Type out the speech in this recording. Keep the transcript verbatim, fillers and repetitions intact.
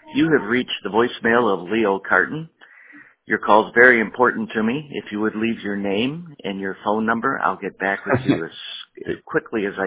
You have reached the voicemail of Leo Carton. Your call is very important to me. If you would leave your name and your phone number, I'll get back with you as quickly as I